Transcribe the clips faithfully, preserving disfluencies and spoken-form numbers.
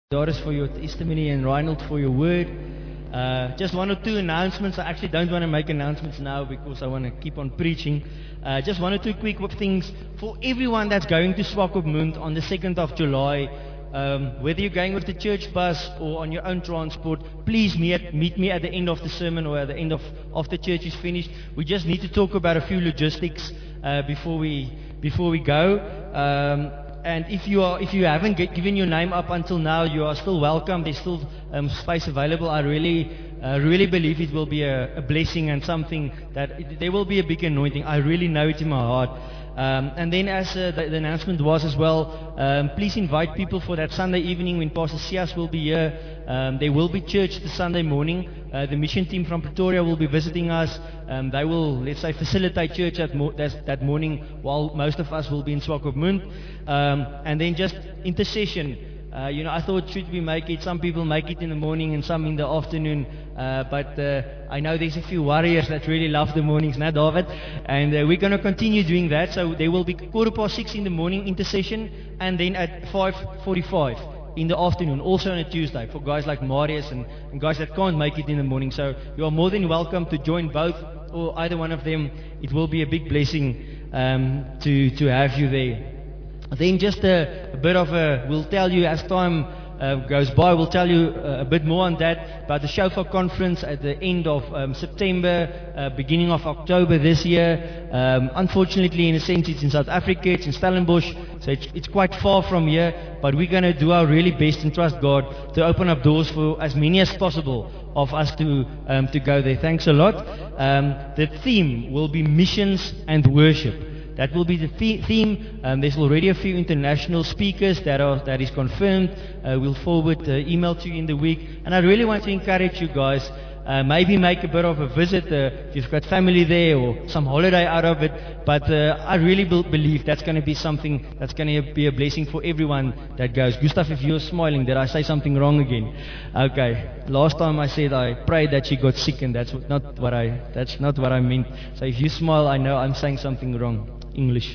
Doris, for your testimony, and Reinhold, for your word. Uh, just one or two announcements. I actually don't want to make announcements now because I want to keep on preaching. Uh, just one or two quick things for everyone that's going to Swakopmund on the second of July. Um, whether you're going with the church bus or on your own transport, please meet, meet me at the end of the sermon or at the end of after church is finished. We just need to talk about a few logistics uh, before we before we go. Um, And if you are, if you haven't get, given your name up until now, you are still welcome. There's still um, space available. I really, uh, really believe it will be a, a blessing and something that it, there will be a big anointing. I really know it in my heart. Um, and then, as uh, the, the announcement was as well, um, please invite people for that Sunday evening when Pastor Sias will be here. Um, there will be church the Sunday morning. Uh, the mission team from Pretoria will be visiting us. Um, they will, let's say, facilitate church that, mo- that, that morning while most of us will be in Swakopmund. Um, and then just intercession. Uh, you know, I thought, should we make it? Some people make it in the morning and some in the afternoon. Uh, but uh, I know there's a few warriors that really love the mornings, now David. And uh, we're going to continue doing that. So there will be quarter past six in the morning intercession, and then at five forty-five in the afternoon, also on a Tuesday, for guys like Marius and, and guys that can't make it in the morning. So you are more than welcome to join both or either one of them. It will be a big blessing um, to, to have you there. Then just a, a bit of a, we'll tell you as time uh, goes by, we'll tell you uh, a bit more on that, about the Shofar Conference at the end of um, September, uh, beginning of October this year. Um, unfortunately, in a sense, it's in South Africa, it's in Stellenbosch, so it's, it's quite far from here, but we're going to do our really best and trust God to open up doors for as many as possible of us to um, to go there. Thanks a lot. Um, the theme will be missions and worship. That will be the the- theme. Um, there's already a few international speakers that are that is confirmed. Uh, we'll forward the email to you in the week. And I really want to encourage you guys, uh, maybe make a bit of a visit uh, if you've got family there or some holiday out of it. But uh, I really be- believe that's going to be something that's going to be a blessing for everyone that goes. Gustav, if you're smiling, did I say something wrong again? Okay. Last time I said I prayed that she got sick, and that's not what I that's not what I meant. So if you smile, I know I'm saying something wrong. English.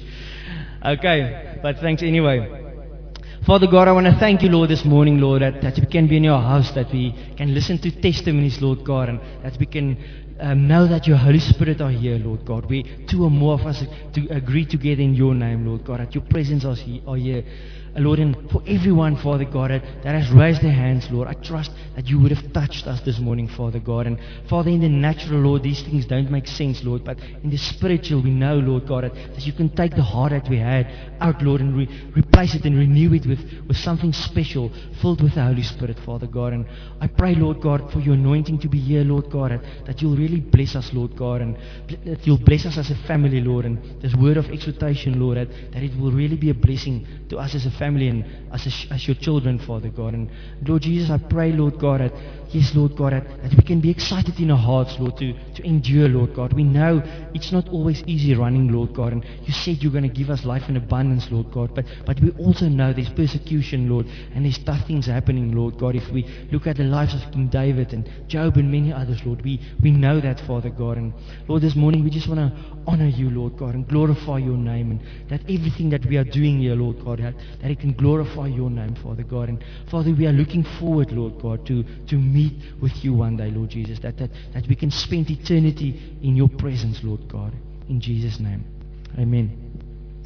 Okay, but thanks anyway. Father God, I want to thank you, Lord, this morning, Lord, that, that we can be in your house, that we can listen to testimonies, Lord God, and that we can um, know that your Holy Spirit are here, Lord God. We, two or more of us to agree together in your name, Lord God, that your presence are he- are here. Lord, and for everyone, Father God, that, that has raised their hands, Lord, I trust that you would have touched us this morning, Father God. And Father, in the natural, Lord, these things don't make sense, Lord, but in the spiritual, we know, Lord God, that, that you can take the heart that we had out, Lord, and re- replace it and renew it with, with something special, filled with the Holy Spirit, Father God. And I pray, Lord God, for your anointing to be here, Lord God, that, that you'll really bless us, Lord God, and that you'll bless us as a family, Lord, and this word of exhortation, Lord, that, that it will really be a blessing to us as a family. Family and as, a, as your children, Father God. And Lord Jesus, I pray, Lord God, that, yes, Lord God, that, that we can be excited in our hearts, Lord, to, to endure, Lord God. We know it's not always easy running, Lord God, and you said you're going to give us life in abundance, Lord God, but, but we also know there's persecution, Lord, and there's tough things happening, Lord God. If we look at the lives of King David and Job and many others, Lord, we, we know that, Father God. And Lord, this morning we just want to honor you, Lord God, and glorify your name, and that everything that we are doing here, Lord God, that, that it can glorify your name, Father God. And Father, we are looking forward, Lord God, to, to meet with you one day, Lord Jesus, that, that, that we can spend eternity in your presence, Lord God. In Jesus' name. Amen.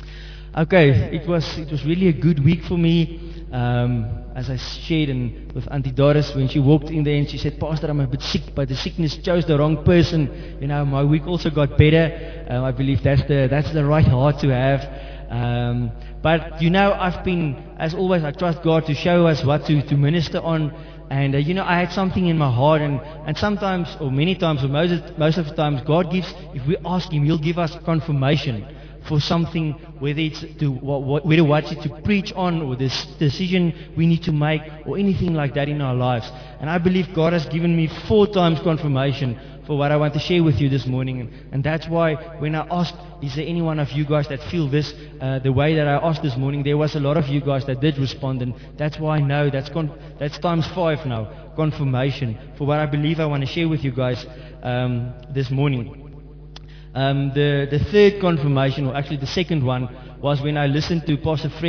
Okay, it was it was really a good week for me. Um, as I shared in, with Auntie Doris when she walked in there and she said, Pastor, I'm a bit sick, but the sickness chose the wrong person. You know, my week also got better. Um, I believe that's the that's the right heart to have. Um, but you know, I've been, as always, I trust God to show us what to, to minister on. And uh, you know, I had something in my heart, and, and sometimes, or many times, or most of, most of the times, God gives, if we ask Him, He'll give us confirmation for something, whether it's to whether what it's to preach on, or this decision we need to make, or anything like that in our lives. And I believe God has given me four times confirmation for what I want to share with you this morning. And, and that's why when I asked, is there any one of you guys that feel this uh, the way that I asked this morning, there was a lot of you guys that did respond, and that's why I know that's con- that's times five now, confirmation for what I believe I want to share with you guys um, this morning. Um, the, the third confirmation, or actually the second one, was when I listened to Pastor Fred's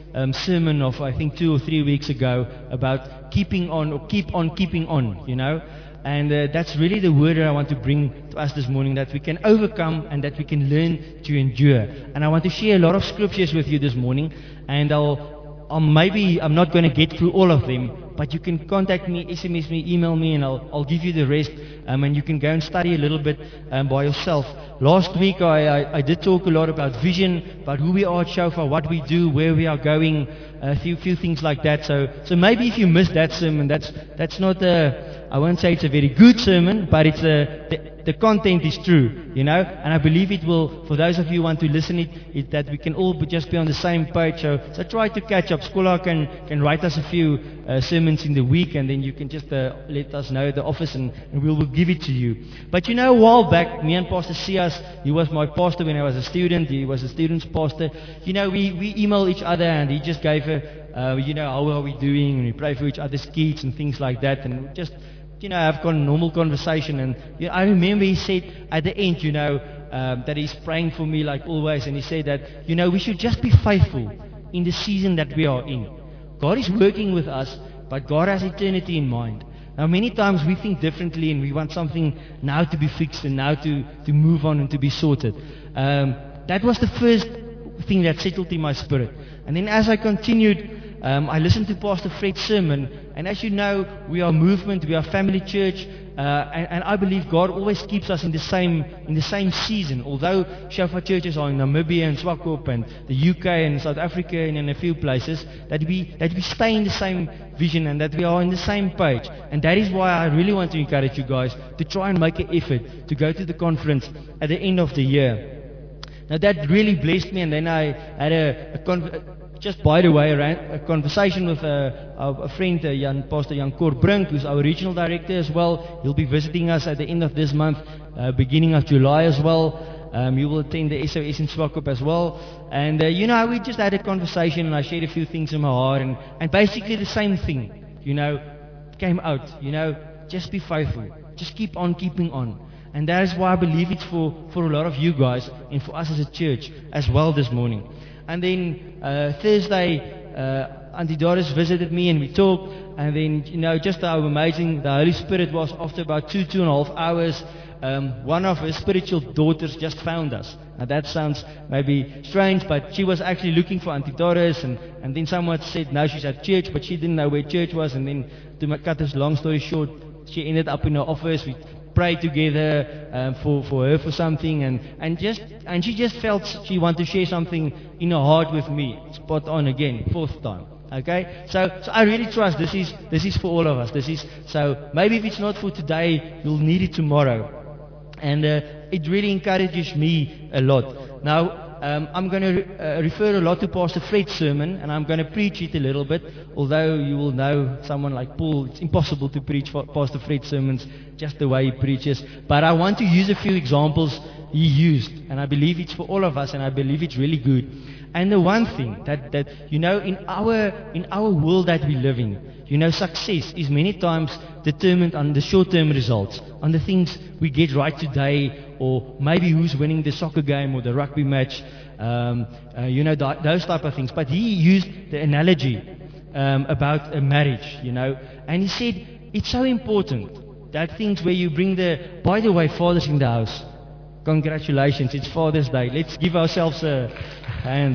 um, sermon of, I think, two or three weeks ago about keeping on, or keep on keeping on, you know. And uh, that's really the word that I want to bring to us this morning, that we can overcome and that we can learn to endure. And I want to share a lot of scriptures with you this morning, and I'll, I'll maybe I'm not going to get through all of them, but you can contact me, S M S me, email me, and I'll, I'll give you the rest, um, and you can go and study a little bit um, by yourself. Last week I, I, I did talk a lot about vision, about who we are at Shofar, what we do, where we are going, a few few things like that. So so maybe if you missed that sermon, that's that's not a, I won't say it's a very good sermon, but it's a, the, the content is true, you know, and I believe it will, for those of you who want to listen it, it that we can all be, just be on the same page. So, so try to catch up. Scholar can, can write us a few uh, sermons in the week, and then you can just uh, let us know at the office, and, and we will give it to you. But you know, a while back, me and Pastor Sias, he was my pastor when I was a student, he was a student's pastor, you know, we, we email each other, and he just gave a, uh, you know, how are we doing, and we pray for each other's kids and things like that, and just, you know, have a normal conversation. And you know, I remember he said at the end, you know, um, that he's praying for me like always, and he said that, you know, we should just be faithful in the season that we are in. God is working with us, but God has eternity in mind. Now, many times we think differently, and we want something now to be fixed and now to, to move on and to be sorted. Um, that was the first thing that settled in my spirit. And then as I continued, Um, I listened to Pastor Fred's sermon, and as you know, we are a movement, we are a family church, uh, and, and I believe God always keeps us in the same in the same season. Although Shofar churches are in Namibia and Swakop and the U K and South Africa and in a few places, that we that we stay in the same vision and that we are on the same page. And that is why I really want to encourage you guys to try and make an effort to go to the conference at the end of the year. Now that really blessed me, and then I had a, a conference. Just by the way, a conversation with a, a friend, uh, Jan, Pastor Jan Korbrink, who's our regional director as well. He'll be visiting us at the end of this month, uh, beginning of July as well. Um, he will attend the S O S in Swakop as well. And, uh, you know, we just had a conversation, and I shared a few things in my heart. And, and basically the same thing, you know, came out. You know, just be faithful. Just keep on keeping on. And that is why I believe it's for, for a lot of you guys and for us as a church as well this morning. And then uh, Thursday, uh, Auntie Doris visited me, and we talked. And then, you know, just how amazing the Holy Spirit was. After about two, two and a half hours, um, one of her spiritual daughters just found us. Now that sounds maybe strange, but she was actually looking for Auntie Doris. And, and then someone said, no, she's at church, but she didn't know where church was. And then, to cut this long story short, she ended up in her office. We prayed together um, for, for her for something, and, and just and she just felt she wanted to share something in her heart with me. Spot on again, fourth time. Okay, so so I really trust this is this is for all of us. This is so maybe if it's not for today, you'll need it tomorrow, and uh, it really encourages me a lot. Now. Um, I'm going to re- uh, refer a lot to Pastor Fred's sermon, and I'm going to preach it a little bit. Although you will know someone like Paul, it's impossible to preach Pastor Fred's sermons just the way he preaches. But I want to use a few examples he used, and I believe it's for all of us, and I believe it's really good. And the one thing that, that you know, in our in our world that we live in, you know, success is many times determined on the short-term results, on the things we get right today, or maybe who's winning the soccer game or the rugby match, um, uh, you know, th- those type of things. But he used the analogy um, about a marriage, you know, and he said it's so important that things where you bring the, by the way, fathers in the house, congratulations, it's Father's Day. Let's give ourselves a hand.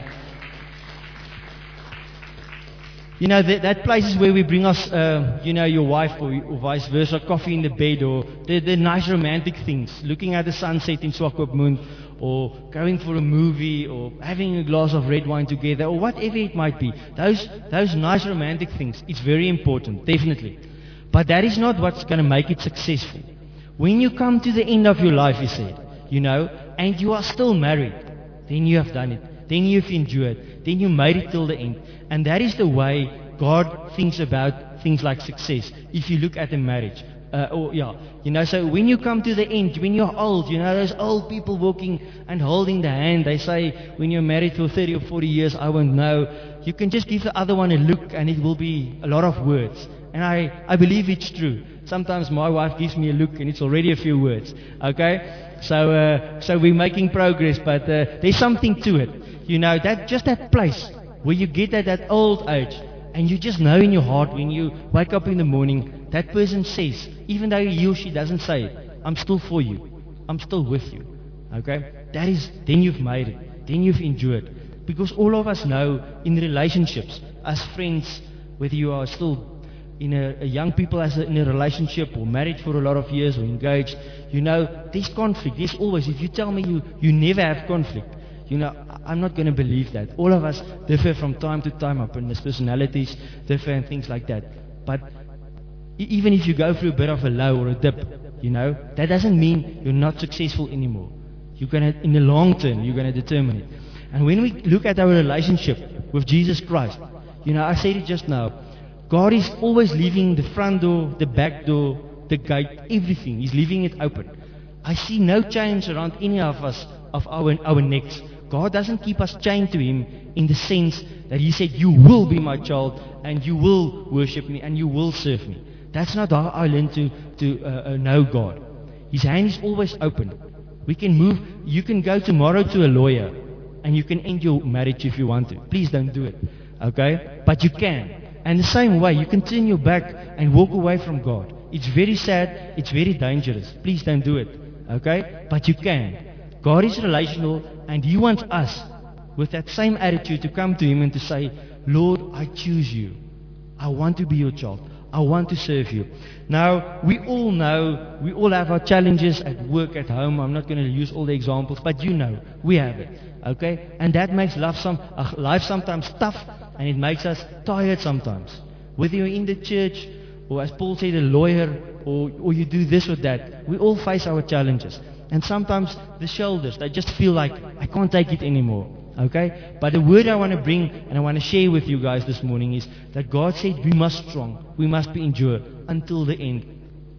You know, that, that places where we bring us, uh, you know, your wife or, or vice versa, coffee in the bed, or the, the nice romantic things, looking at the sunset in Swakopmund, or going for a movie, or having a glass of red wine together, or whatever it might be. Those, those nice romantic things, it's very important, definitely. But that is not what's going to make it successful. When you come to the end of your life, he said, you know, and you are still married, then you have done it. Then you've endured. Then you made it till the end. And that is the way God thinks about things like success. If you look at a marriage. Uh, or, yeah, you know, so when you come to the end, when you're old, you know, those old people walking and holding the hand. They say when you're married for thirty or forty years, I won't know. You can just give the other one a look and it will be a lot of words. And I, I believe it's true. Sometimes my wife gives me a look and it's already a few words. Okay? So, uh, so we're making progress, but uh, there's something to it. You know, that just that place where you get at that old age, and you just know in your heart when you wake up in the morning, that person says, even though he or she doesn't say it, I'm still for you. I'm still with you. Okay? That is, then you've made it. Then you've endured. Because all of us know in relationships, as friends, whether you are still in a, a young people as a, in a relationship or married for a lot of years or engaged, you know, there's conflict. There's always, if you tell me you, you never have conflict, you know, I'm not going to believe that. All of us differ from time to time. Our personalities differ and things like that. But even if you go through a bit of a low or a dip, you know, that doesn't mean you're not successful anymore. You're going to, in the long term, you're going to determine it. And when we look at our relationship with Jesus Christ, you know, I said it just now, God is always leaving the front door, the back door, the gate, everything. He's leaving it open. I see no chains around any of us, of our, our necks. God doesn't keep us chained to Him in the sense that He said, you will be my child and you will worship me and you will serve me. That's not how I learn to, to uh, uh, know God. His hand is always open. We can move. You can go tomorrow to a lawyer and you can end your marriage if you want to. Please don't do it. Okay? But you can. And the same way, you can turn your back and walk away from God. It's very sad. It's very dangerous. Please don't do it. Okay? But you can. God is relational and He wants us with that same attitude to come to Him and to say, Lord, I choose you. I want to be your child. I want to serve you. Now, we all know, we all have our challenges at work, at home. I'm not going to use all the examples, but you know, we have it. Okay? And that makes life, some, uh, life sometimes tough, and it makes us tired sometimes. Whether you're in the church, or as Paul said, a lawyer, or, or you do this or that, we all face our challenges. And sometimes the shoulders, they just feel like, I can't take it anymore. Okay? But the word I want to bring and I want to share with you guys this morning is that God said we must strong, we must be endure until the end.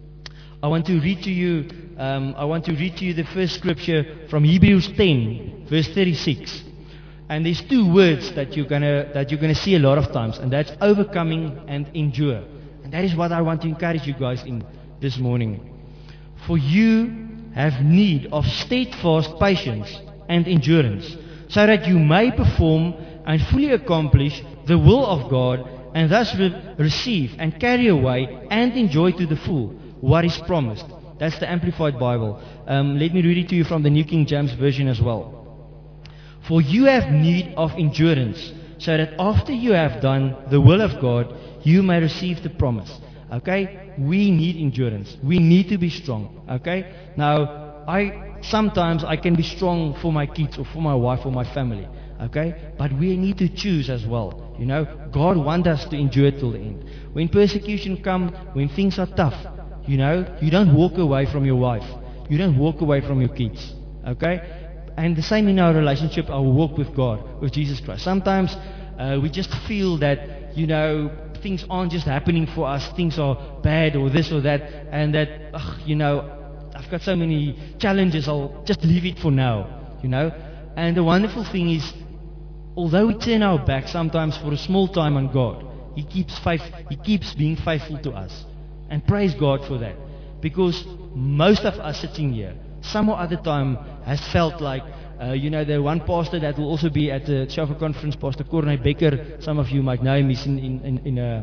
I want to read to you, um, I want to read to you the first scripture from Hebrews ten, verse thirty-six. And there's two words that you're gonna that you're gonna see a lot of times, and that's overcoming and endure. And that is what I want to encourage you guys in this morning. For you have need of steadfast patience and endurance, so that you may perform and fully accomplish the will of God, and thus re- receive and carry away and enjoy to the full what is promised. That's the Amplified Bible. Um, let me read it to you from the New King James Version as well. For you have need of endurance, so that after you have done the will of God, you may receive the promise. Okay? We need endurance. We need to be strong. Okay? Now, I sometimes I can be strong for my kids or for my wife or my family. Okay? But we need to choose as well. You know, God wants us to endure till the end. When persecution comes, when things are tough, you know, you don't walk away from your wife. You don't walk away from your kids. Okay? And the same in our relationship, our walk with God, with Jesus Christ. Sometimes uh, we just feel that, you know, things aren't just happening for us. Things are bad or this or that. And that, ugh, you know, I've got so many challenges, I'll just leave it for now, you know. And the wonderful thing is, although we turn our back sometimes for a small time on God, He keeps faith, He keeps being faithful to us. And praise God for that. Because most of us sitting here, some or other time, has felt like, uh, you know, the one pastor that will also be at the Shofar conference, Pastor Corney Becker, some of you might know him, he's in, in, in, in, uh,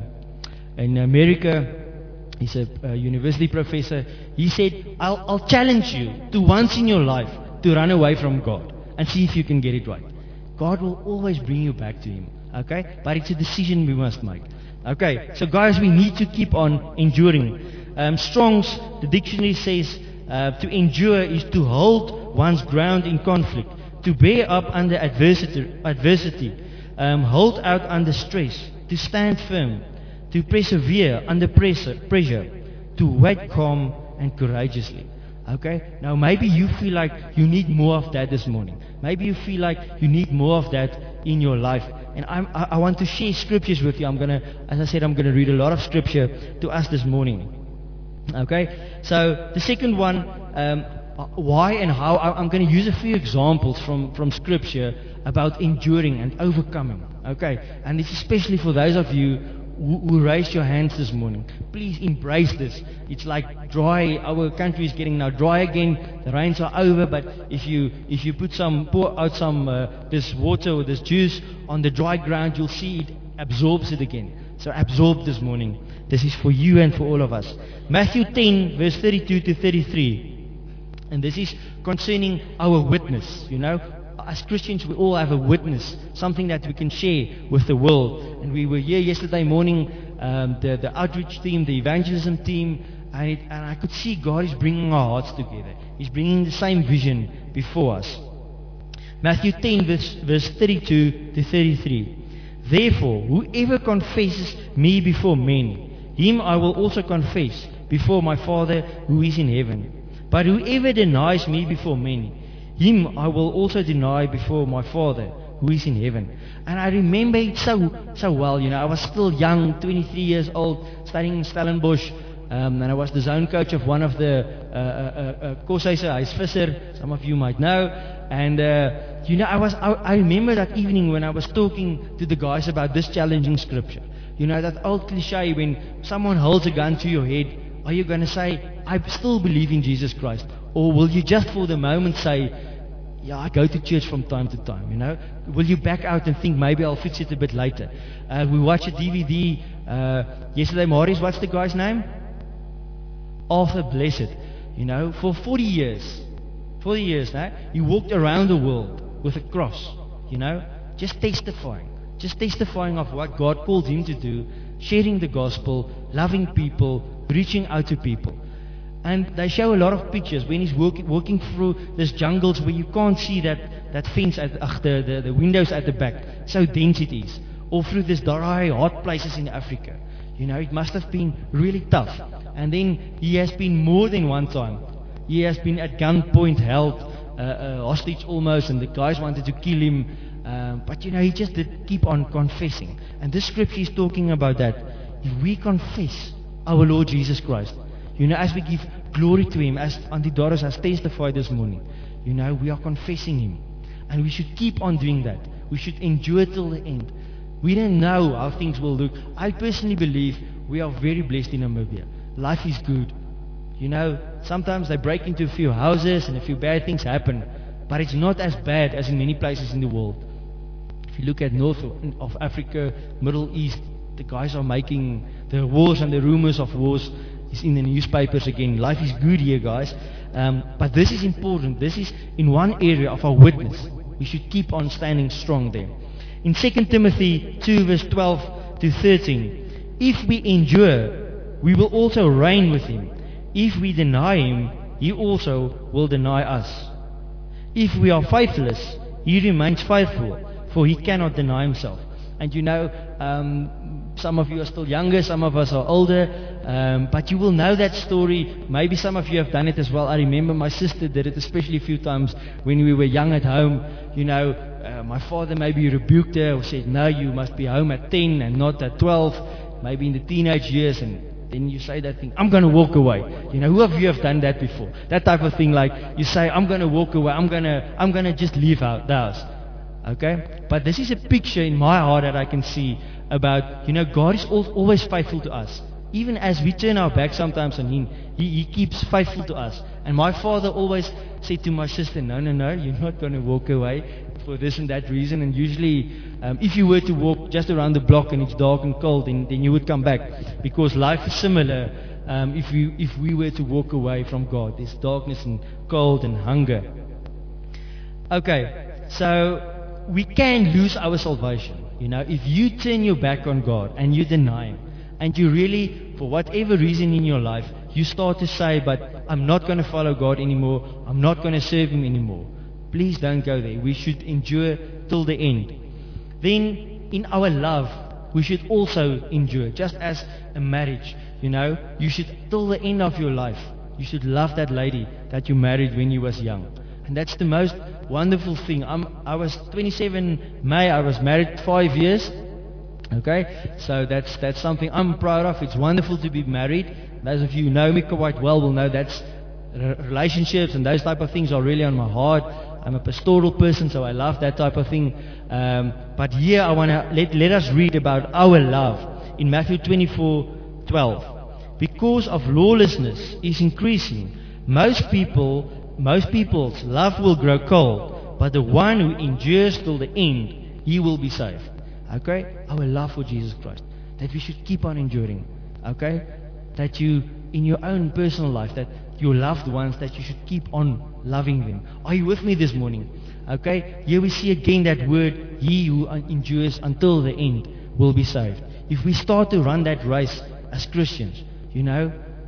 in America. He's a, a university professor. He said, I'll, I'll challenge you to once in your life to run away from God and see if you can get it right. God will always bring you back to Him. Okay? But it's a decision we must make. Okay? So guys, we need to keep on enduring. Um, Strong's, the dictionary says, uh, to endure is to hold one's ground in conflict, to bear up under adversity, adversity um, hold out under stress, to stand firm, to persevere under pressure, pressure, to wait calm and courageously. Okay? Now maybe you feel like you need more of that this morning. Maybe you feel like you need more of that in your life. And I'm, I, I want to share scriptures with you. I'm gonna, as I said, I'm gonna read a lot of scripture to us this morning. Okay? So the second one, um, why and how, I'm going to use a few examples from, from scripture about enduring and overcoming. Okay? And it's especially for those of you who, who raised your hands this morning, please embrace this. It's like dry. Our country is getting now dry again. The rains are over, but if you if you put some pour out some uh, this water or this juice on the dry ground, you'll see it absorbs it again. So absorb this morning. This is for you and for all of us. Matthew ten, verse thirty-two to thirty-three. And this is concerning our witness, you know. As Christians, we all have a witness, something that we can share with the world. And we were here yesterday morning, um, the, the outreach team, the evangelism team, and, it, and I could see God is bringing our hearts together. He's bringing the same vision before us. Matthew ten, verse, verse thirty-two to thirty-three. Therefore, whoever confesses me before men, him I will also confess before my Father who is in heaven. But whoever denies me before men, him I will also deny before my Father who is in heaven. And I remember it so so well. You know, I was still young, twenty-three years old, studying in Stellenbosch, um, and I was the zone coach of one of the uh, uh, uh, Koshuise Huis Visser. Some of you might know. And uh, you know, I was I, I remember that evening when I was talking to the guys about this challenging scripture. You know, that old cliche, when someone holds a gun to your head, are you going to say, I still believe in Jesus Christ? Or will you just for the moment say, yeah, I go to church from time to time, you know? Will you back out and think, maybe I'll fix it a bit later? Uh, we watched a D V D uh, yesterday, Maurice, what's the guy's name? Arthur Blessed. You know, for forty years, forty years now, he walked around the world with a cross, you know? Just testifying. Just testifying of what God called him to do, sharing the gospel, loving people, reaching out to people. And they show a lot of pictures when he's walking, walking through these jungles where you can't see that, that fence at ach, the, the, the windows at the back. So dense it is. Or through these dry, hot places in Africa. You know, it must have been really tough. And then he has been more than one time. He has been at gunpoint held, uh, uh, hostage almost, and the guys wanted to kill him. Um, but you know, he just did keep on confessing. And this scripture is talking about that. If we confess our Lord Jesus Christ, you know, as we give glory to Him, as Auntie Doris has testified this morning, you know, we are confessing Him. And we should keep on doing that. We should endure till the end. We don't know how things will look. I personally believe we are very blessed in Namibia. Life is good. You know, sometimes they break into a few houses and a few bad things happen. But it's not as bad as in many places in the world. If you look at north of Africa, Middle East, the guys are making the wars and the rumors of wars is in the newspapers again. Life is good here, guys. Um, but this is important. This is in one area of our witness. We should keep on standing strong there. In Second Timothy two, verse twelve to thirteen, if we endure, we will also reign with Him. If we deny Him, He also will deny us. If we are faithless, He remains faithful, for He cannot deny Himself. And you know, um, some of you are still younger, some of us are older, um, but you will know that story. Maybe some of you have done it as well. I remember my sister did it, especially a few times when we were young at home. You know, uh, my father maybe rebuked her or said, no, you must be home at ten and not at twelve, maybe in the teenage years, and then you say that thing, I'm going to walk away. You know, who of you have done that before? That type of thing, like you say, I'm going to walk away, I'm going to I'm going to just leave out the house. Okay? But this is a picture in my heart that I can see about, you know, God is always faithful to us. Even as we turn our back sometimes on Him, He, he keeps faithful to us. And my father always said to my sister, no, no, no, you're not going to walk away for this and that reason. And usually, um, if you were to walk just around the block and it's dark and cold, then, then you would come back. Because life is similar um, if, we, if we were to walk away from God. There's darkness and cold and hunger. Okay, so we can lose our salvation. You know, if you turn your back on God and you deny Him, and you really, for whatever reason in your life, you start to say, but I'm not going to follow God anymore, I'm not going to serve Him anymore. Please don't go there. We should endure till the end. Then, in our love, we should also endure, just as a marriage. You know, you should, till the end of your life, you should love that lady that you married when you was young. And that's the most wonderful thing. I'm, I was twenty-seven May, I was married five years. Okay, so that's that's something I'm proud of. It's wonderful to be married. Those of you who know me quite well will know that's relationships and those type of things are really on my heart. I'm a pastoral person, so I love that type of thing. Um, but here I want to let let us read about our love in Matthew twenty-four twelve. Because of lawlessness is increasing, most people, most people's love will grow cold, but the one who endures till the end, he will be saved. Okay? Our love for Jesus Christ. That we should keep on enduring. Okay? That you, in your own personal life, that your loved ones, that you should keep on loving them. Are you with me this morning? Okay? Here we see again that word, he who endures until the end will be saved. If we start to run that race as Christians, you know,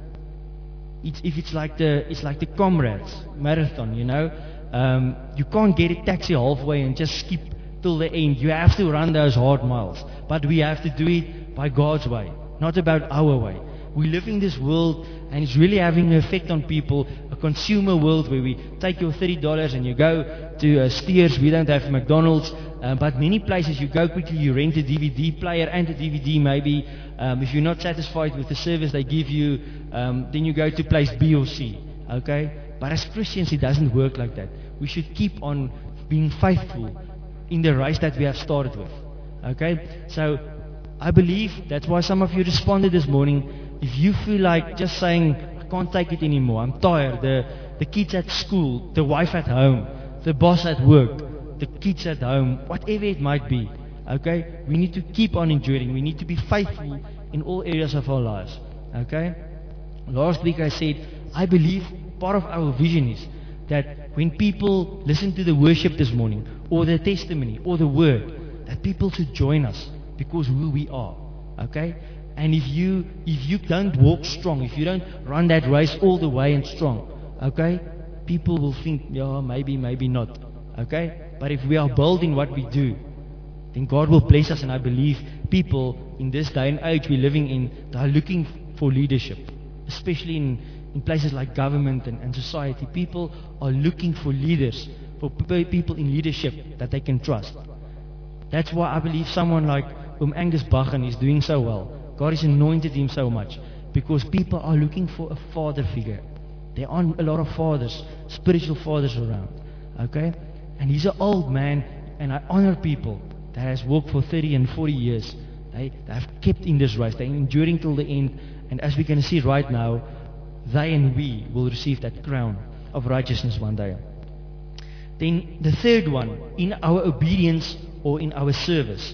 it's, if it's like the it's like the comrades marathon, you know, um, you can't get a taxi halfway and just skip till the end. You have to run those hard miles, but we have to do it by God's way, not about our way. We live in this world, and it's really having an effect on people, a consumer world where we take your thirty dollars and you go to uh, Steers. We don't have McDonald's, uh, but many places you go quickly, you rent a D V D player and a D V D maybe. Um, if you're not satisfied with the service they give you, um, then you go to place B or C. Okay? But as Christians, it doesn't work like that. We should keep on being faithful in the race that we have started with. Okay? So, I believe that's why some of you responded this morning. If you feel like just saying, I can't take it anymore, I'm tired, the, the kids at school, the wife at home, the boss at work, the kids at home, whatever it might be, okay, we need to keep on enduring. We need to be faithful in all areas of our lives, okay. Last week I said, I believe part of our vision is that when people listen to the worship this morning, or the testimony, or the word, that people should join us because who we are, okay. And if you if you don't walk strong, if you don't run that race all the way and strong, okay, people will think, yeah, maybe, maybe not, okay. But if we are bold in what we do, then God will bless us. And I believe people in this day and age we're living in, they are looking for leadership, especially in, in places like government and, and society. People are looking for leaders, for p- people in leadership that they can trust. That's why I believe someone like Um Angus Bachen is doing so well. God has anointed him so much because people are looking for a father figure. There aren't a lot of fathers, spiritual fathers around. Okay? And he's an old man, and I honor people that has walked for thirty and forty years. They, they have kept in this race. They're enduring till the end. And as we can see right now, they and we will receive that crown of righteousness one day. Then the third one, in our obedience or in our service.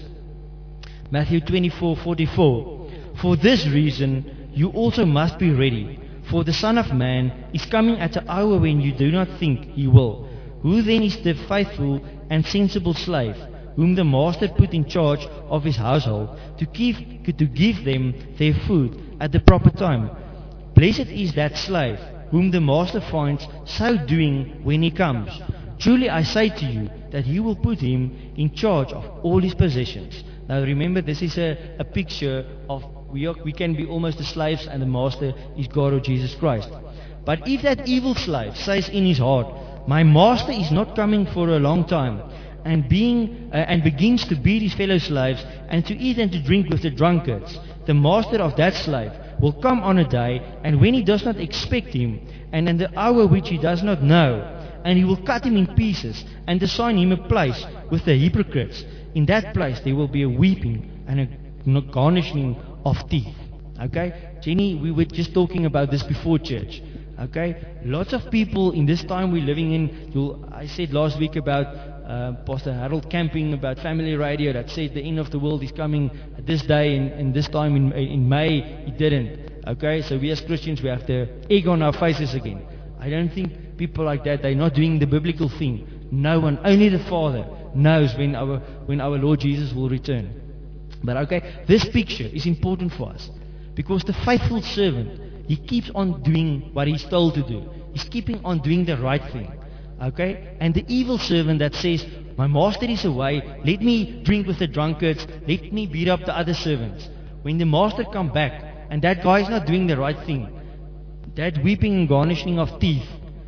Matthew twenty-four forty-four. For this reason, you also must be ready, for the Son of Man is coming at an hour when you do not think he will. Who then is the faithful and sensible slave, whom the master put in charge of his household, to give, to give them their food at the proper time? Blessed is that slave, whom the master finds so doing when he comes. Truly I say to you, that he will put him in charge of all his possessions. Now remember, this is a, a picture of we, are, we can be almost the slaves and the master is God or Jesus Christ. But if that evil slave says in his heart, my master is not coming for a long time, and being uh, and begins to beat his fellow slaves and to eat and to drink with the drunkards, the master of that slave will come on a day, and when he does not expect him, and in the hour which he does not know, and he will cut him in pieces and assign him a place with the hypocrites. In that place there will be a weeping and a garnishing of teeth. Okay? Jenny, we were just talking about this before church. Okay? Lots of people in this time we're living in, you'll, I said last week about uh, Pastor Harold Camping, about family radio, that said the end of the world is coming at this day and, and this time in, in May. It didn't. Okay? So we as Christians, we have the egg on our faces again. I don't think people like that, they're not doing the biblical thing. No one, only the Father knows when our when our Lord Jesus will return. But okay, this picture is important for us because the faithful servant, he keeps on doing what he's told to do. He's keeping on doing the right thing. Okay? And the evil servant that says, my master is away, let me drink with the drunkards, let me beat up the other servants. When the master comes back and that guy is not doing the right thing, that weeping and garnishing of teeth,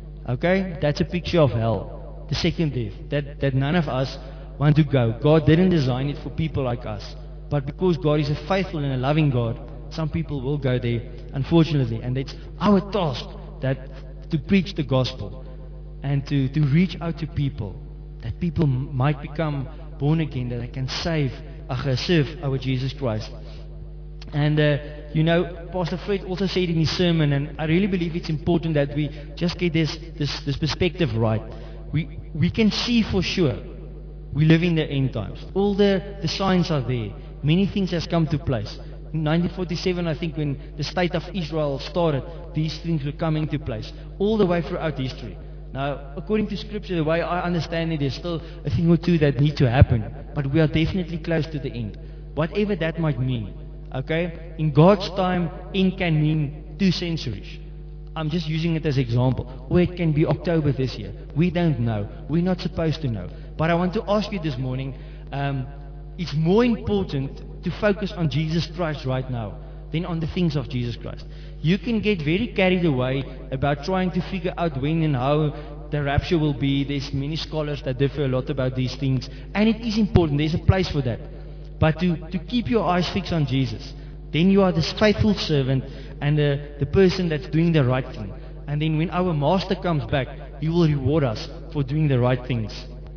okay, that's a picture of hell. The second death, that, that none of us want to go. God didn't design it for people like us. But because God is a faithful and a loving God, some people will go there, unfortunately. And it's our task that to preach the gospel and to, to reach out to people, that people m- might become born again, that they can save, uh, serve our Jesus Christ. And, uh, you know, Pastor Fred also said in his sermon, and I really believe it's important that we just get this, this, this perspective right. We, we can see for sure we live in the end times. All the, the signs are there. Many things has come to place. In nineteen forty-seven, I think, when the state of Israel started, these things were coming to place. All the way throughout history. Now, according to Scripture, the way I understand it, there's still a thing or two that need to happen. But we are definitely close to the end. Whatever that might mean. Okay? In God's time, end can mean two centuries. I'm just using it as an example. Or it can be October this year. We don't know. We're not supposed to know. But I want to ask you this morning, um, it's more important to focus on Jesus Christ right now than on the things of Jesus Christ. You can get very carried away about trying to figure out when and how the rapture will be. There's many scholars that differ a lot about these things. And it is important. There's a place for that. But to, to keep your eyes fixed on Jesus, then you are this faithful servant and the, the person that's doing the right thing. And then when our Master comes back, He will reward us for doing the right things.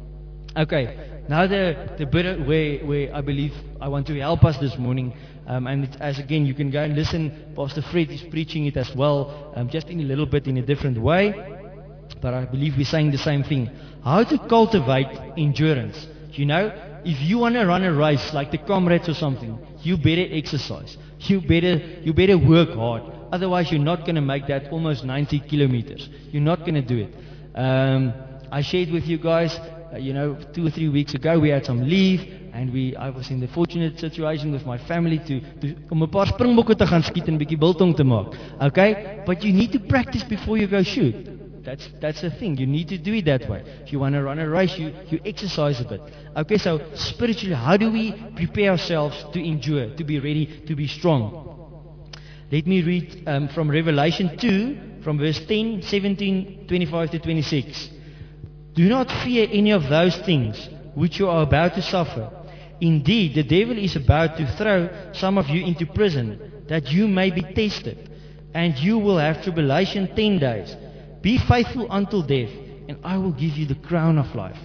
Okay. Now the, the bit where, where I believe I want to help us this morning, um, and it, as again you can go and listen, Pastor Fred is preaching it as well, um, just in a little bit in a different way, but I believe we're saying the same thing. How to cultivate endurance. You know, if you want to run a race like the Comrades or something, you better exercise. You better, you better work hard. Otherwise you're not going to make that almost ninety kilometers. You're not going to do it. Um, I shared with you guys, Uh, you know, two or three weeks ago we had some leave, and we I was in the fortunate situation with my family to, to om 'n paar springbokke te gaan skiet en 'n bietjie biltong te maak. Okay? But you need to practice before you go shoot. That's that's the thing. You need to do it that way. If you want to run a race, you, you exercise a bit. Okay, so spiritually, how do we prepare ourselves to endure, to be ready, to be strong? Let me read um, from Revelation two, from verse ten, seventeen, twenty-five to twenty-six. Do not fear any of those things which you are about to suffer. Indeed, the devil is about to throw some of you into prison, that you may be tested, and you will have tribulation ten days. Be faithful until death, and I will give you the crown of life.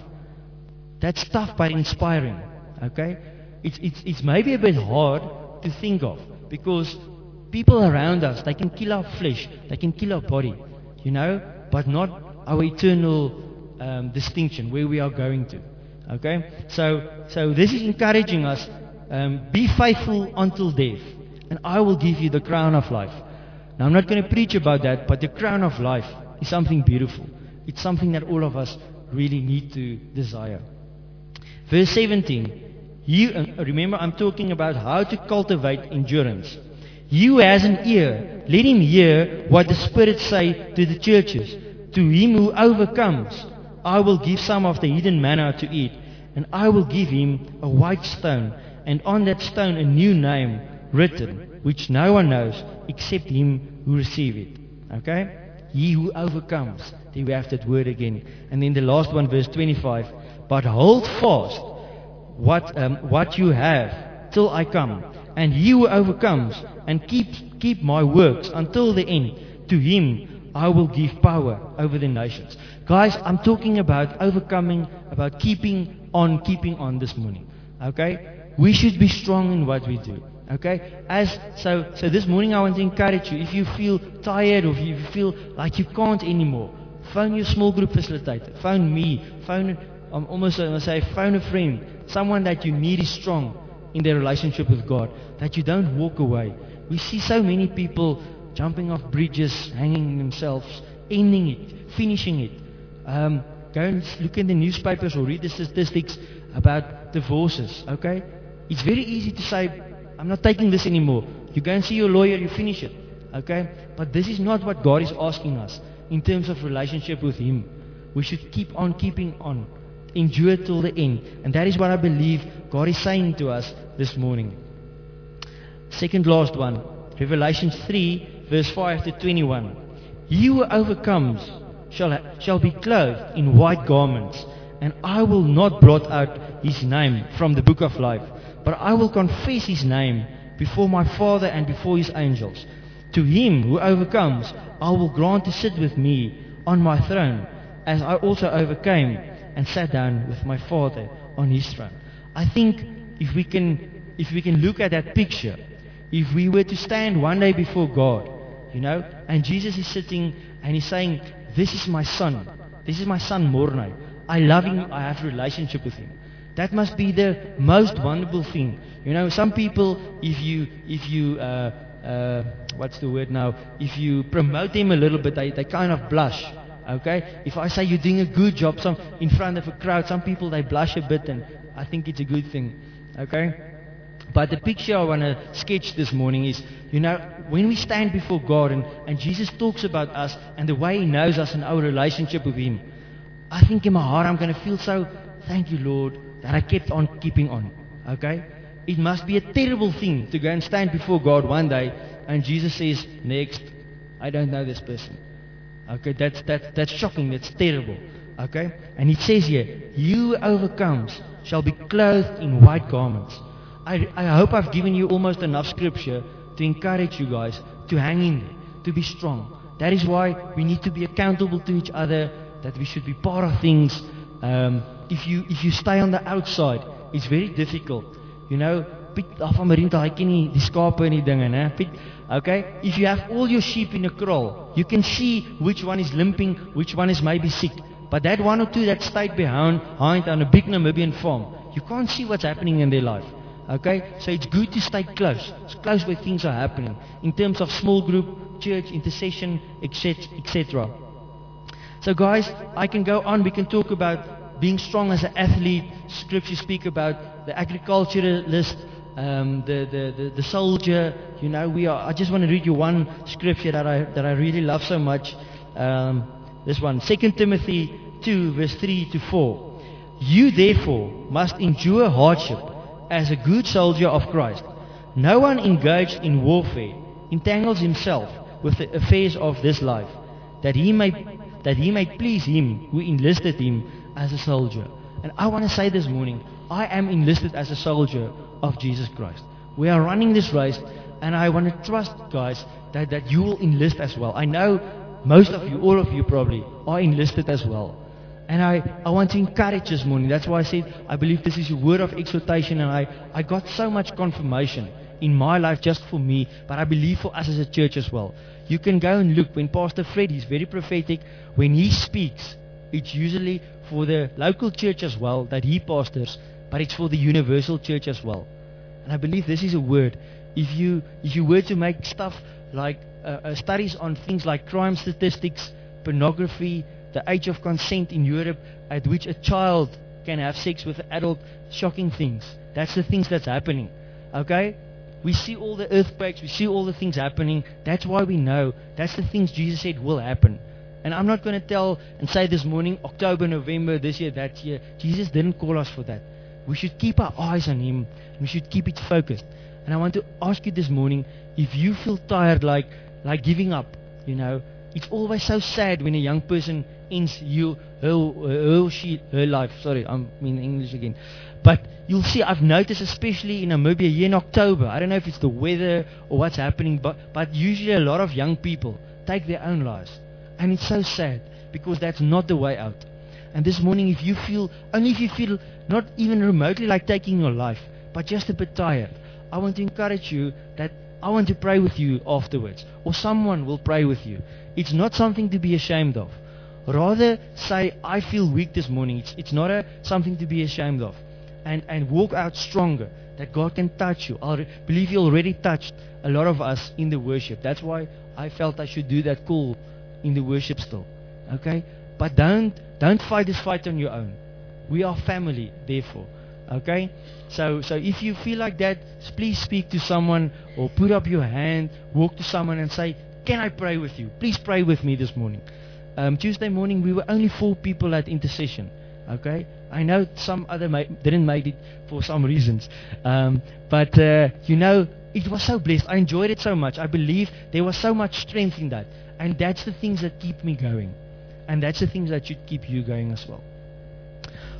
That's tough but inspiring. Okay? It's, it's, it's maybe a bit hard to think of, because people around us, they can kill our flesh, they can kill our body, you know, but not our eternal Um, distinction, where we are going to. Okay? So, so this is encouraging us, um, be faithful until death, and I will give you the crown of life. Now, I'm not going to preach about that, but the crown of life is something beautiful. It's something that all of us really need to desire. Verse seventeen. You, uh, remember, I'm talking about how to cultivate endurance. He who has an ear, let him hear what the Spirit say to the churches. To him who overcomes, I will give some of the hidden manna to eat, and I will give him a white stone, and on that stone a new name written, which no one knows except him who receives it. Okay? He who overcomes. There we have that word again. And then the last one, verse twenty-five. But hold fast what um, what you have till I come. And he who overcomes and keeps keep my works until the end, to him I will give power over the nations. Guys, I'm talking about overcoming, about keeping on, keeping on this morning. Okay? We should be strong in what we do. Okay? As so so this morning I want to encourage you, if you feel tired or if you feel like you can't anymore, phone your small group facilitator. Phone me. Phone I'm almost going to say phone a friend. Someone that you need is strong in their relationship with God. That you don't walk away. We see so many people jumping off bridges, hanging themselves, ending it, finishing it. Um, go and look in the newspapers or read the statistics about divorces, okay? It's very easy to say, I'm not taking this anymore. You go and see your lawyer, you finish it, okay? But this is not what God is asking us in terms of relationship with Him. We should keep on keeping on, endure till the end. And that is what I believe God is saying to us this morning. Second last one, Revelation three, verse five to twenty-one. He who overcomes shall, ha- shall be clothed in white garments, and I will not blot out his name from the book of life, but I will confess his name before my Father and before his angels. To him who overcomes, I will grant to sit with me on my throne, as I also overcame and sat down with my Father on his throne. I think if we can, if we can look at that picture, if we were to stand one day before God, you know, and Jesus is sitting and he's saying, this is my son. This is my son Mornay. I love him. I have a relationship with him. That must be the most wonderful thing. You know, some people, if you, if you, uh, uh, what's the word now? If you promote them a little bit, they, they kind of blush. Okay? If I say you're doing a good job some in front of a crowd, some people, they blush a bit, and I think it's a good thing. Okay? But the picture I want to sketch this morning is, you know, when we stand before God and, and Jesus talks about us and the way He knows us and our relationship with Him, I think in my heart I'm going to feel so, thank you, Lord, that I kept on keeping on. Okay? It must be a terrible thing to go and stand before God one day and Jesus says, next, I don't know this person. Okay, that's, that's, that's shocking, that's terrible. Okay? And it says here, you who overcomes shall be clothed in white garments. I, I hope I've given you almost enough scripture to encourage you guys to hang in there, to be strong. That is why we need to be accountable to each other, that we should be part of things. Um, if you if you stay on the outside, it's very difficult. You know, Piet af van Marien, hy ken nie die skape en die dinge, né? Piet, okay? If you have all your sheep in a kraal, you can see which one is limping, which one is maybe sick. But that one or two that stayed behind, behind on a big Namibian farm, you can't see what's happening in their life. Okay? So it's good to stay close. It's close where things are happening. In terms of small group, church, intercession, et cetera, et cetera. So guys, I can go on. We can talk about being strong as an athlete. Scriptures speak about the agriculturalist, um, the, the, the, the soldier. You know, we are. I just want to read you one scripture that I that I really love so much. Um, this one, Second Timothy two, verse three to four. You therefore must endure hardship as a good soldier of Christ. No one engaged in warfare entangles himself with the affairs of this life, that he may that he may please him who enlisted him as a soldier. And I want to say this morning, I am enlisted as a soldier of Jesus Christ. We are running this race, and I want to trust, guys, that, that you will enlist as well. I know most of you, all of you probably, are enlisted as well. And I, I want to encourage this morning. That's why I said, I believe this is a word of exhortation, and I, I got so much confirmation in my life just for me, but I believe for us as a church as well. You can go and look. When Pastor Fred, he's very prophetic, when he speaks, it's usually for the local church as well that he pastors, but it's for the universal church as well. And I believe this is a word. If you, if you were to make stuff like uh, uh, studies on things like crime statistics, pornography, the age of consent in Europe at which a child can have sex with an adult, shocking things. That's the things that's happening. Okay? We see all the earthquakes, we see all the things happening. That's why we know. That's the things Jesus said will happen. And I'm not going to tell and say this morning, October, November, this year, that year. Jesus didn't call us for that. We should keep our eyes on Him. We should keep it focused. And I want to ask you this morning, if you feel tired, like like giving up, you know, it's always so sad when a young person ends you, her, her or she, her life. Sorry, I'm in English again. But you'll see, I've noticed, especially in Namibia, here in October, I don't know if it's the weather or what's happening, but, but usually a lot of young people take their own lives. And it's so sad, because that's not the way out. And this morning, if you feel, only if you feel not even remotely like taking your life, but just a bit tired, I want to encourage you that I want to pray with you afterwards, or someone will pray with you. It's not something to be ashamed of. Rather say, I feel weak this morning. It's, it's not a, something to be ashamed of. And, and walk out stronger, that God can touch you. I believe He already touched a lot of us in the worship. That's why I felt I should do that call in the worship still. Okay? But don't don't fight this fight on your own. We are family, therefore. Okay? So so if you feel like that, please speak to someone, or put up your hand, walk to someone and say, can I pray with you? Please pray with me this morning. Um, Tuesday morning, we were only four people at intercession. Okay? I know some other ma- didn't make it for some reasons. Um, but, uh, you know, it was so blessed. I enjoyed it so much. I believe there was so much strength in that. And that's the things that keep me going. And that's the things that should keep you going as well.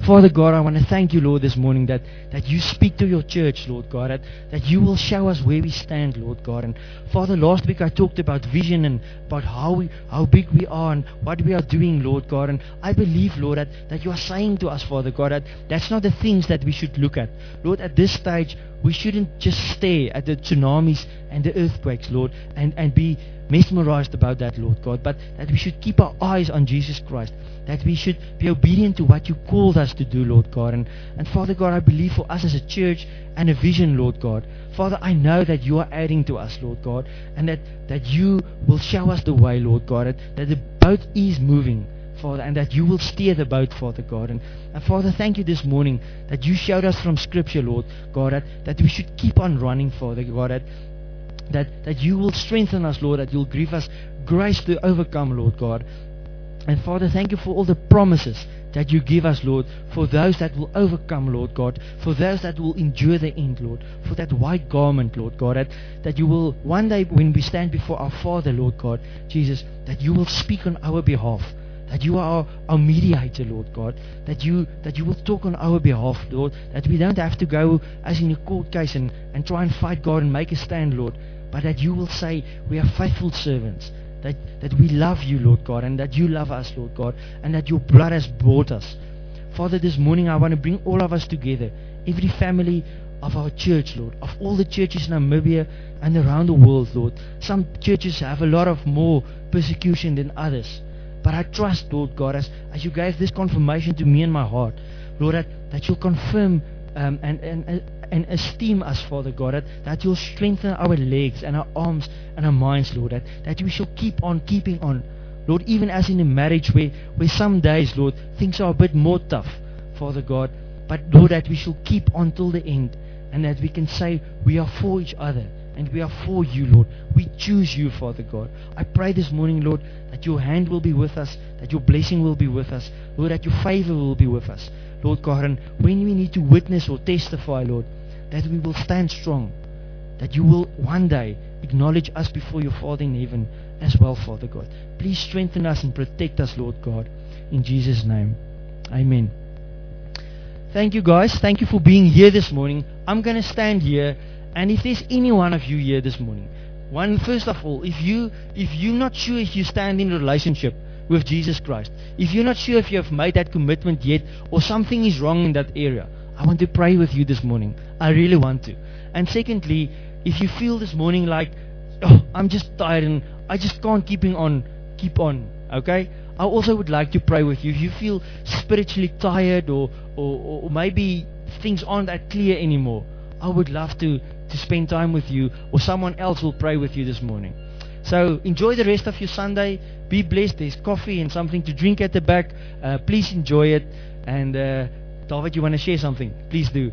Father God, I want to thank you, Lord, this morning that, that you speak to your church, Lord God, that, that you will show us where we stand, Lord God. And Father, last week I talked about vision and about how we, how big we are and what we are doing, Lord God. And I believe, Lord, that, that you are saying to us, Father God, that that's not the things that we should look at. Lord, at this stage, we shouldn't just stare at the tsunamis and the earthquakes, Lord, and, and be mesmerized about that, Lord God, but that we should keep our eyes on Jesus Christ, that we should be obedient to what you called us to do, Lord God. And, and Father God, I believe for us as a church and a vision, Lord God. Father, I know that you are adding to us, Lord God, and that, that you will show us the way, Lord God, that, that the boat is moving, Father, and that you will steer the boat, Father God. And, and Father, thank you this morning that you showed us from Scripture, Lord God, that, that we should keep on running, Father God, that, that, that you will strengthen us, Lord, that you'll give us grace to overcome, Lord God. And Father, thank you for all the promises that you give us, Lord, for those that will overcome, Lord God, for those that will endure the end, Lord, for that white garment, Lord God, that, that you will, one day when we stand before our Father, Lord God, Jesus, that you will speak on our behalf, that you are our, our mediator, Lord God, that you that you will talk on our behalf, Lord, that we don't have to go as in a court case and, and try and fight God and make a stand, Lord, but that you will say, we are faithful servants, that, that we love you, Lord God, and that you love us, Lord God, and that your blood has bought us. Father, this morning I want to bring all of us together, every family of our church, Lord, of all the churches in Namibia and around the world, Lord. Some churches have a lot of more persecution than others. But I trust, Lord God, as, as you gave this confirmation to me in my heart, Lord, that, that you'll confirm um, and, and, and esteem us, Father God, that, that you'll strengthen our legs and our arms and our minds, Lord, that, that we shall keep on keeping on. Lord, even as in a marriage where, where some days, Lord, things are a bit more tough, Father God, but Lord, that we shall keep on till the end, and that we can say we are for each other. And we are for you, Lord. We choose you, Father God. I pray this morning, Lord, that your hand will be with us, that your blessing will be with us, Lord, that your favor will be with us, Lord God. And when we need to witness or testify, Lord, that we will stand strong, that you will one day acknowledge us before your Father in heaven as well, Father God. Please strengthen us and protect us, Lord God. In Jesus' name, amen. Thank you, guys. Thank you for being here this morning. I'm going to stand here. And if there's any one of you here this morning, one, first of all, if you if you're not sure if you stand in a relationship with Jesus Christ, if you're not sure if you have made that commitment yet, or something is wrong in that area, I want to pray with you this morning. I really want to. And secondly, if you feel this morning like, oh, I'm just tired and I just can't keeping on, keep on, okay? I also would like to pray with you. If you feel spiritually tired or or, or maybe things aren't that clear anymore, I would love to to spend time with you, or someone else will pray with you this morning. So enjoy the rest of your Sunday. Be blessed. There's coffee and something to drink at the back. Uh, please enjoy it. And uh, David, you want to share something? Please do.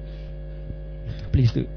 Please do.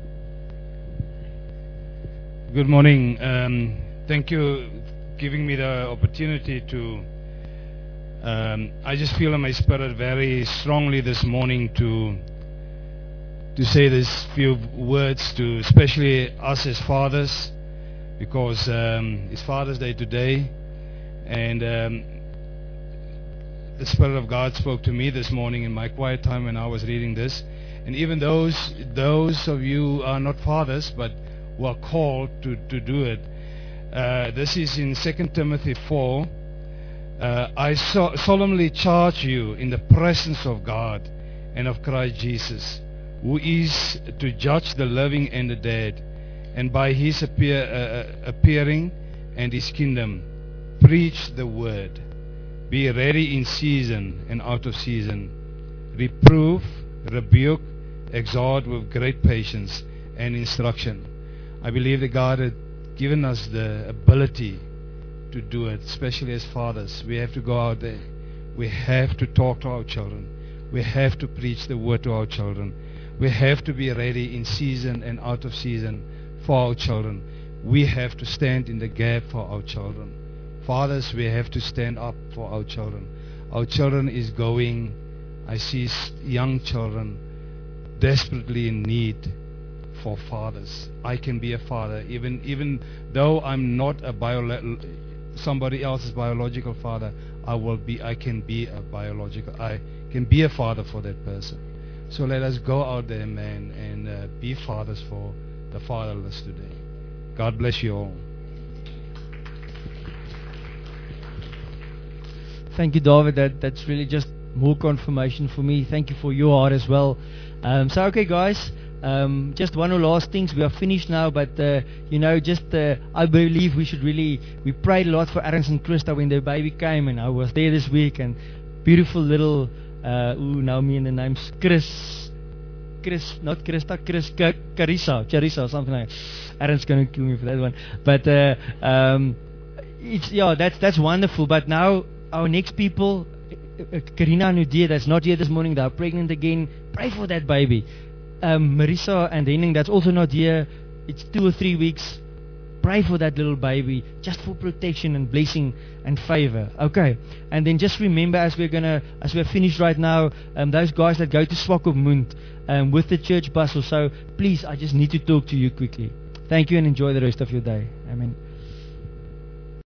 Good morning. Um, thank you for giving me the opportunity to. Um, I just feel in my spirit very strongly this morning to. to say these few words to especially us as fathers, because um, it's Father's Day today, and um, the Spirit of God spoke to me this morning in my quiet time when I was reading this. And even those those of you who are not fathers but who are called to, to do it, uh, this is in Second Timothy four. Uh, I so- solemnly charge you in the presence of God and of Christ Jesus, who is to judge the living and the dead, and by his appear, uh, appearing and his kingdom, preach the word. Be ready in season and out of season. Reprove, rebuke, exhort with great patience and instruction. I believe that God had given us the ability to do it, especially as fathers. We have to go out there. We have to talk to our children. We have to preach the word to our children. We have to be ready in season and out of season for our children. We have to stand in the gap for our children. Fathers, we have to stand up for our children. Our children is going, I see young children desperately in need for fathers. I can be a father, even even though I'm not a bio somebody else's biological father. I will be. I can be a biological. I can be a father for that person. So let us go out there, man, and uh, be fathers for the fatherless today. God bless you all. Thank you, David. That that's really just more confirmation for me. Thank you for your heart as well. Um, so, okay, guys. Um, just one or last things. We are finished now, but uh, you know, just uh, I believe we should really. We prayed a lot for Aaron and Krista when their baby came, and I was there this week. And beautiful little. Uh, ooh, now me and the name's Chris. Chris, not Krista, Chris, Car- Carissa, Charissa, something like that. Aaron's going to kill me for that one. But, uh, um, it's, yeah, that's, that's wonderful. But now, our next people, uh, Karina and Udia, that's not here this morning, they're pregnant again. Pray for that baby. Um, Marissa and Henning, that's also not here. It's two or three weeks. Pray for that little baby, just for protection and blessing and favor. Okay, and then just remember, as we're gonna, as we're finished right now, um, those guys that go to Swakopmund um, with the church bus or so, please, I just need to talk to you quickly. Thank you and enjoy the rest of your day. Amen.